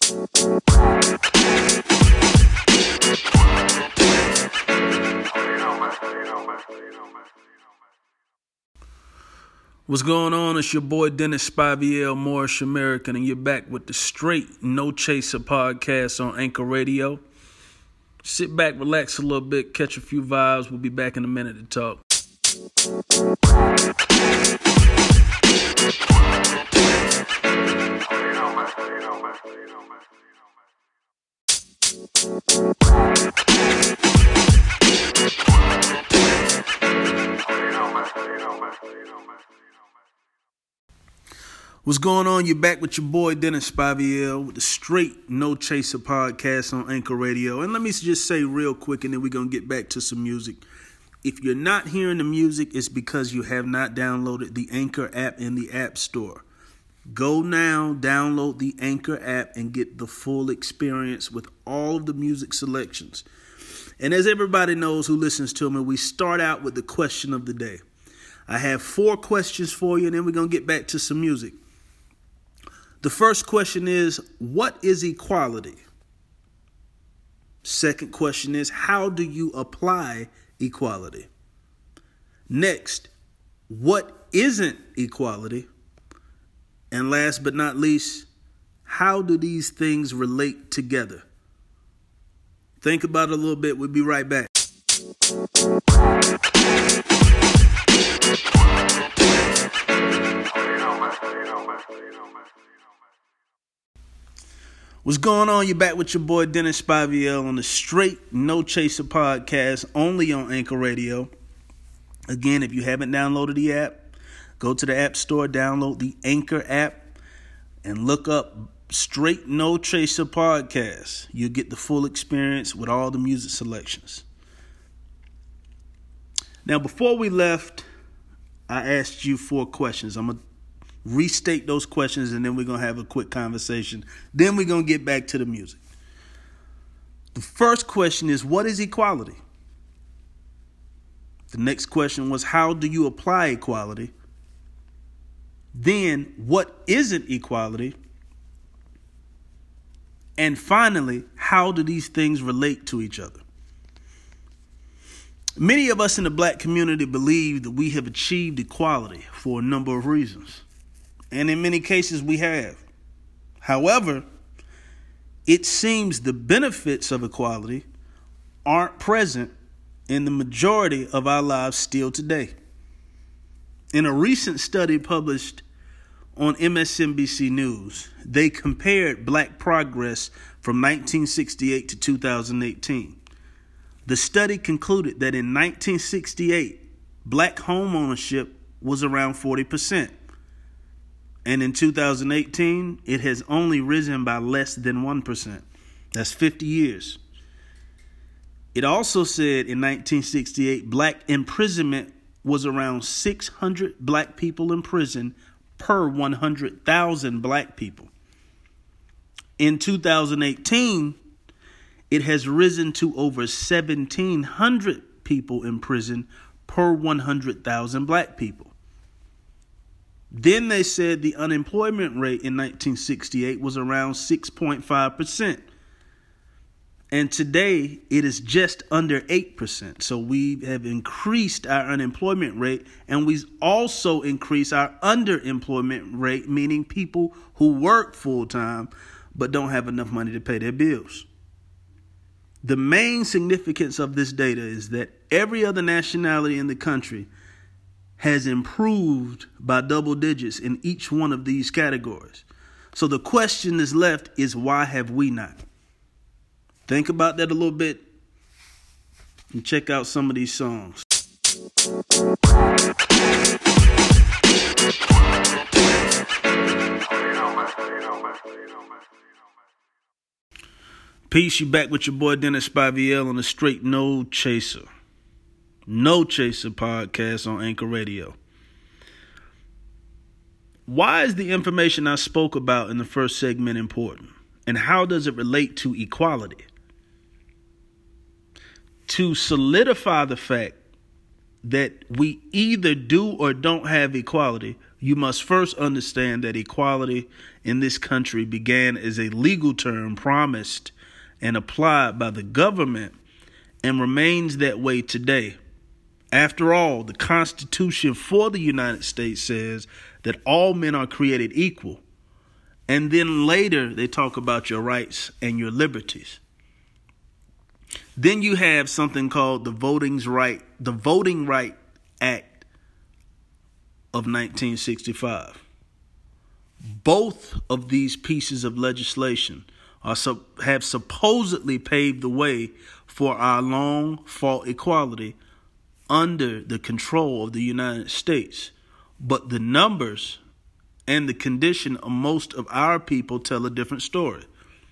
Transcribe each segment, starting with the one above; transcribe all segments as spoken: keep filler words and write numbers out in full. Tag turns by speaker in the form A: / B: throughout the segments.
A: What's going on? It's your boy Dennis Spaviel, Moorish American, and you're back with the Straight No Chaser podcast on Anchor Radio. Sit back, relax a little bit, catch a few vibes. We'll be back in a minute to talk. What's going on? You're back with your boy Dennis Spaviel with the Straight No Chaser podcast on Anchor Radio. And let me just say real quick, and then we're going to get back to some music. If you're not hearing the music, it's because you have not downloaded the Anchor app in the App Store. Go now, download the Anchor app, and get the full experience with all of the music selections. And as everybody knows who listens to me, we start out with the question of the day. I have four questions for you, and then we're going to get back to some music. The first question is, what is equality? Second question is, how do you apply equality? Next, what isn't equality? And last but not least, how do these things relate together? Think about it a little bit. We'll be right back. What's going on? You're back with your boy Dennis Spaviel on the Straight No Chaser podcast, only on Anchor Radio. Again, if you haven't downloaded the app, go to the App Store, download the Anchor app, and look up Straight No Chaser podcast. You'll get the full experience with all the music selections. Now, before we left, I asked you four questions. I'm going to restate those questions, and then we're going to have a quick conversation. Then we're going to get back to the music. The first question is, what is equality? The next question was, how do you apply equality? Then, what isn't equality? And finally, how do these things relate to each other? Many of us in the black community believe that we have achieved equality for a number of reasons. And in many cases, we have. However, it seems the benefits of equality aren't present in the majority of our lives still today. In a recent study published on M S N B C News, they compared black progress from nineteen sixty-eight to two thousand eighteen. The study concluded that in nineteen sixty-eight, black home ownership was around forty percent. And in two thousand eighteen, it has only risen by less than one percent. That's fifty years. It also said in nineteen sixty-eight, black imprisonment was around six hundred black people in prison per one hundred thousand black people. In two thousand eighteen, it has risen to over seventeen hundred people in prison per one hundred thousand black people. Then they said the unemployment rate in nineteen sixty-eight was around six point five percent. And today it is just under eight percent. So we have increased our unemployment rate, and we've also increased our underemployment rate, meaning people who work full time but don't have enough money to pay their bills. The main significance of this data is that every other nationality in the country has improved by double digits in each one of these categories. So the question that's left is, why have we not? Think about that a little bit and check out some of these songs. Peace, you back with your boy Dennis Spaviel on the Straight No Chaser. No Chaser podcast on Anchor Radio. Why is the information I spoke about in the first segment important? And how does it relate to equality? To solidify the fact that we either do or don't have equality, you must first understand that equality in this country began as a legal term promised and applied by the government and remains that way today. After all, the Constitution for the United States says that all men are created equal. And then later they talk about your rights and your liberties. Then you have something called the Voting's Right, the Voting Right Act of nineteen sixty-five. Both of these pieces of legislation are have supposedly paved the way for our long-fought equality under the control of the United States. But the numbers and the condition of most of our people tell a different story.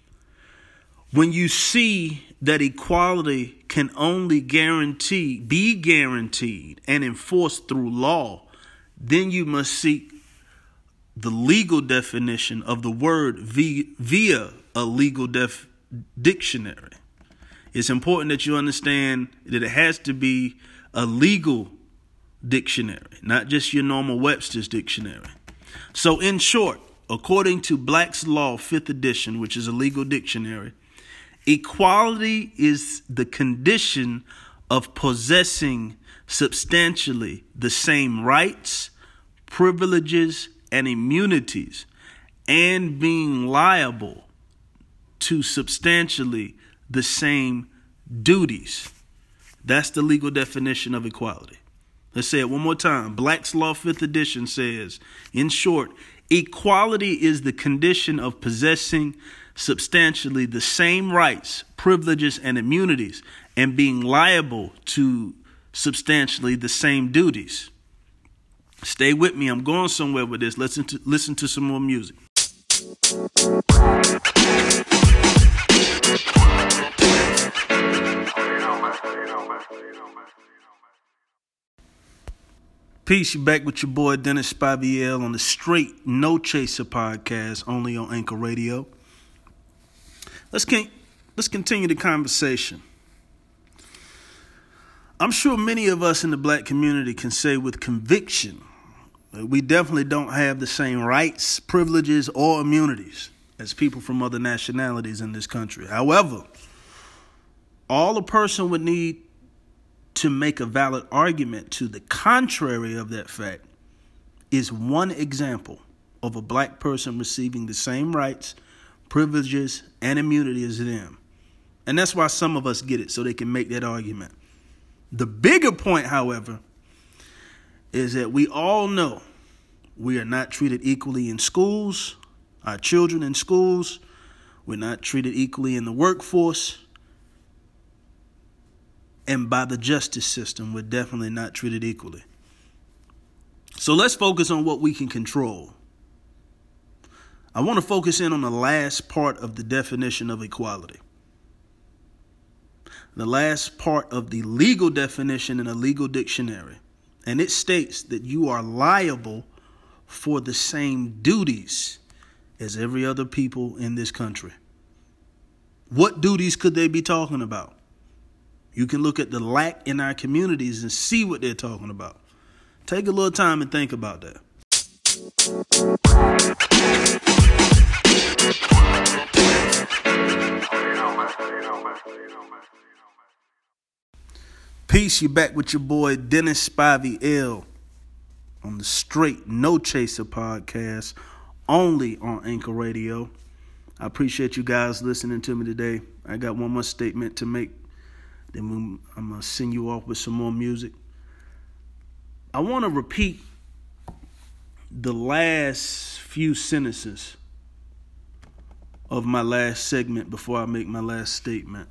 A: When you see that equality can only guarantee, be guaranteed and enforced through law, then you must seek the legal definition of the word via a legal def- dictionary. It's important that you understand that it has to be a legal dictionary, not just your normal Webster's dictionary. So in short, according to Black's Law fifth edition, which is a legal dictionary, equality is the condition of possessing substantially the same rights, privileges, and immunities, and being liable to substantially the same duties. That's the legal definition of equality. Let's say it one more time. Black's Law fifth edition says, in short, equality is the condition of possessing substantially the same rights, privileges, and immunities, and being liable to substantially the same duties. Stay with me. I'm going somewhere with this. Listen to, listen to some more music. Peace, you back with your boy Dennis Spivey on the Straight No Chaser podcast, only on Anchor Radio. Let's can, let's continue the conversation. I'm sure many of us in the black community can say with conviction that we definitely don't have the same rights, privileges, or immunities as people from other nationalities in this country. However, all a person would need to make a valid argument to the contrary of that fact is one example of a black person receiving the same rights, privileges, and immunity as them. And that's why some of us get it, so they can make that argument. The bigger point, however, is that we all know we are not treated equally in schools, our children in schools. We're not treated equally in the workforce. And by the justice system, we're definitely not treated equally. So let's focus on what we can control. I want to focus in on the last part of the definition of equality. The last part of the legal definition in a legal dictionary. And it states that you are liable for the same duties as every other people in this country. What duties could they be talking about? You can look at the lack in our communities and see what they're talking about. Take a little time and think about that. Peace, you back with your boy Dennis Spivey L on the Straight No Chaser podcast, only on Anchor Radio. I appreciate you guys listening to me today. I got one more statement to make. Then I'm going to send you off with some more music. I want to repeat the last few sentences of my last segment before I make my last statement.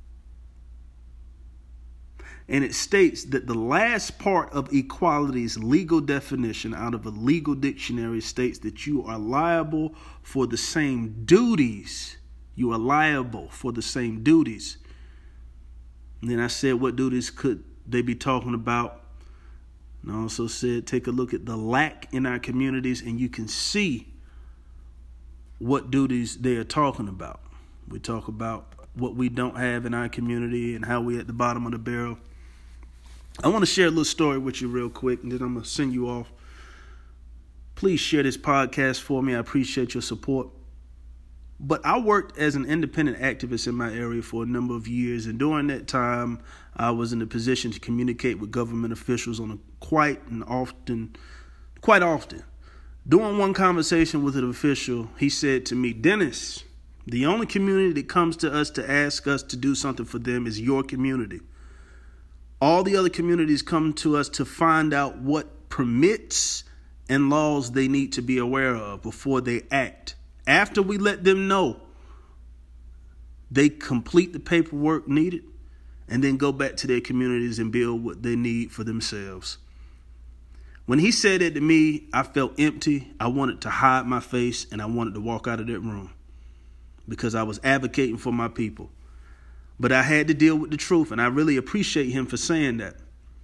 A: And it states that the last part of equality's legal definition out of a legal dictionary states that you are liable for the same duties. You are liable for the same duties. And then I said, what duties could they be talking about? And I also said, take a look at the lack in our communities, and you can see what duties they are talking about. We talk about what we don't have in our community and how we're at the bottom of the barrel. I want to share a little story with you real quick, and then I'm going to send you off. Please share this podcast for me. I appreciate your support. But I worked as an independent activist in my area for a number of years, and during that time, I was in a position to communicate with government officials on a quite and often, quite often. During one conversation with an official, he said to me, "Dennis, the only community that comes to us to ask us to do something for them is your community. All the other communities come to us to find out what permits and laws they need to be aware of before they act. After we let them know, they complete the paperwork needed and then go back to their communities and build what they need for themselves." When he said it to me, I felt empty. I wanted to hide my face and I wanted to walk out of that room because I was advocating for my people. But I had to deal with the truth, and I really appreciate him for saying that.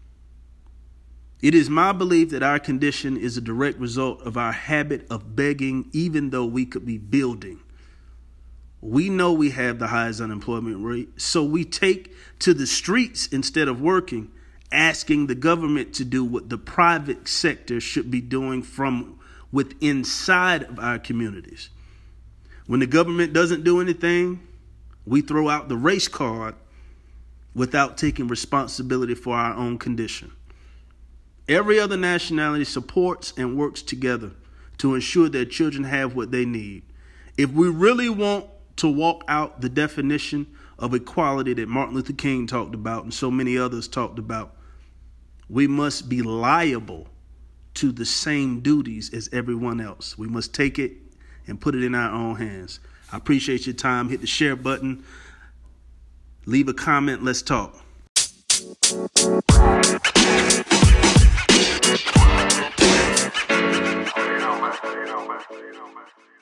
A: It is my belief that our condition is a direct result of our habit of begging, even though we could be building. We know we have the highest unemployment rate, so we take to the streets instead of working, asking the government to do what the private sector should be doing from within inside of our communities. When the government doesn't do anything, we throw out the race card without taking responsibility for our own condition. Every other nationality supports and works together to ensure that children have what they need. If we really want to walk out the definition of equality that Martin Luther King talked about and so many others talked about, we must be liable to the same duties as everyone else. We must take it and put it in our own hands. I appreciate your time. Hit the share button. Leave a comment. Let's talk. You know, man. You know, man. You know, man.